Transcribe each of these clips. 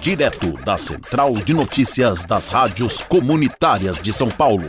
direto da Central de Notícias das Rádios Comunitárias de São Paulo.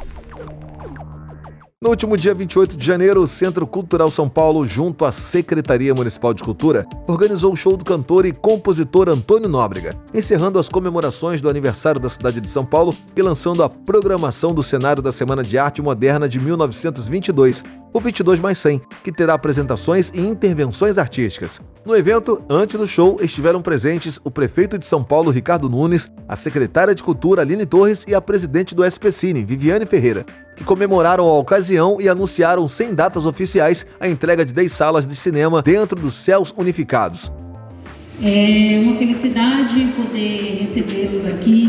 No último dia 28 de janeiro, o Centro Cultural São Paulo, junto à Secretaria Municipal de Cultura, organizou o show do cantor e compositor Antônio Nóbrega, encerrando as comemorações do aniversário da cidade de São Paulo e lançando a programação do cenário da Semana de Arte Moderna de 1922, o 22 mais 100, que terá apresentações e intervenções artísticas. No evento, antes do show, estiveram presentes o prefeito de São Paulo, Ricardo Nunes, a secretária de Cultura, Aline Torres, e a presidente do SPCine, Viviane Ferreira, que comemoraram a ocasião e anunciaram sem datas oficiais a entrega de 10 salas de cinema dentro dos Céus Unificados. É uma felicidade poder recebê-las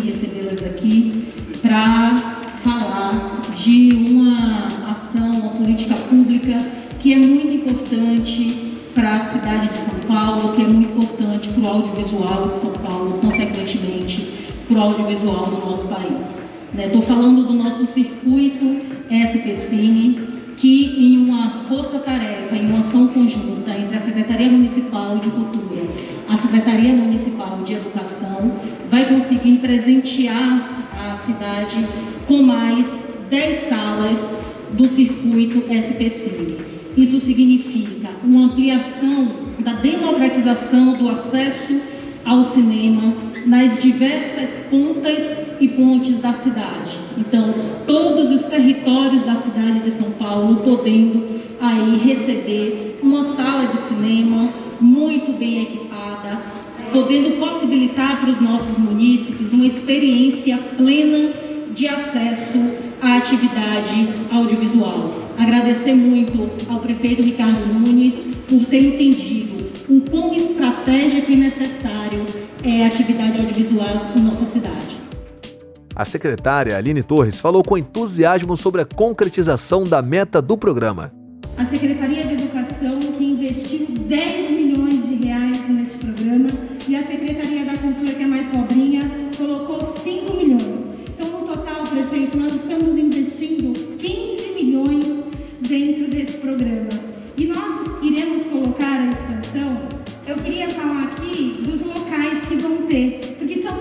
aqui para falar de uma ação, uma política pública que é muito importante para a cidade de São Paulo, que é muito importante para o audiovisual de São Paulo, consequentemente para o audiovisual do nosso país. Estou falando do nosso circuito SPCine, que em uma força-tarefa, em uma ação conjunta entre a Secretaria Municipal de Cultura, a Secretaria Municipal de Educação, vai conseguir presentear a cidade com mais 10 salas do circuito SPCine. Isso significa uma ampliação da democratização do acesso ao cinema nas diversas pontas e pontes da cidade. Então, todos os territórios da cidade de São Paulo podendo aí receber uma sala de cinema muito bem equipada, podendo possibilitar para os nossos munícipes uma experiência plena de acesso à atividade audiovisual. Agradecer muito ao prefeito Ricardo Nunes por ter entendido o quão estratégico e necessário é a atividade audiovisual em nossa cidade. A secretária Aline Torres falou com entusiasmo sobre a concretização da meta do programa. A Secretaria de Educação, que investiu 10 milhões de reais neste programa, e a Secretaria da Cultura, que é mais pobrinha, colocou 5 milhões. Então, no total, prefeito, nós estamos investindo 15 milhões dentro desse programa. E nós iremos colocar a expansão. Eu queria falar aqui dos locais que vão ter, porque são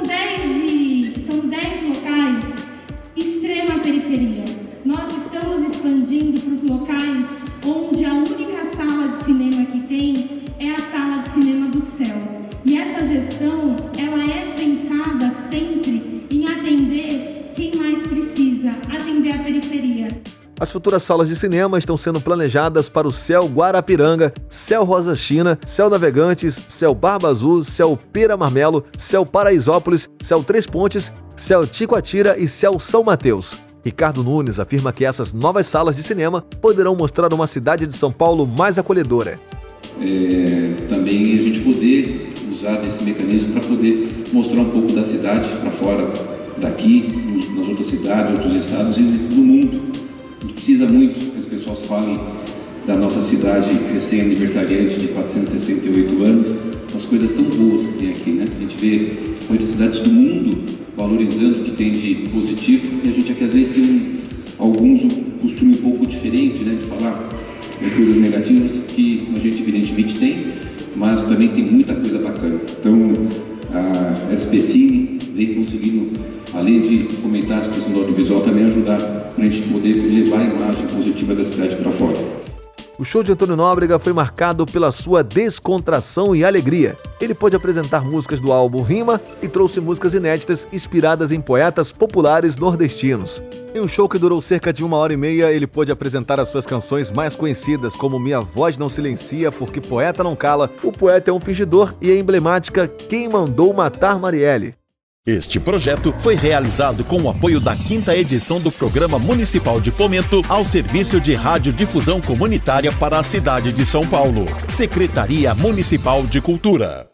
10 locais extrema periferia. Nós estamos expandindo para os locais onde a única sala de cinema que tem é a sala de cinema do Céu. E essa gestão, ela é pensada sempre em atender quem mais precisa, atender a periferia. As futuras salas de cinema estão sendo planejadas para o Céu Guarapiranga, Céu Rosa China, Céu Navegantes, Céu Barba Azul, Céu Pera Marmelo, Céu Paraisópolis, Céu Três Pontes, Céu Ticoatira e Céu São Mateus. Ricardo Nunes afirma que essas novas salas de cinema poderão mostrar uma cidade de São Paulo mais acolhedora. Também a gente poder usar esse mecanismo para poder mostrar um pouco da cidade para fora daqui, nas outras cidades, outros estados e no mundo. A gente precisa muito que as pessoas falem da nossa cidade recém-aniversariante de 468 anos, as coisas tão boas que tem aqui, né? A gente vê muitas cidades do mundo valorizando o que tem de positivo e a gente aqui às vezes tem alguns um costume um pouco diferente, né, de falar coisas negativas que a gente evidentemente tem, mas também tem muita coisa bacana. Então a SPCine vem conseguindo, além de fomentar a questão do audiovisual, também ajudar para a gente poder levar a imagem positiva da cidade para fora. O show de Antônio Nóbrega foi marcado pela sua descontração e alegria. Ele pôde apresentar músicas do álbum Rima e trouxe músicas inéditas inspiradas em poetas populares nordestinos. Em um show que durou cerca de 1h30, ele pôde apresentar as suas canções mais conhecidas, como Minha Voz Não Silencia, Porque Poeta Não Cala, O Poeta é um Fingidor e a emblemática Quem Mandou Matar Marielle. Este projeto foi realizado com o apoio da 5ª edição do Programa Municipal de Fomento ao Serviço de Radiodifusão Comunitária para a cidade de São Paulo. Secretaria Municipal de Cultura.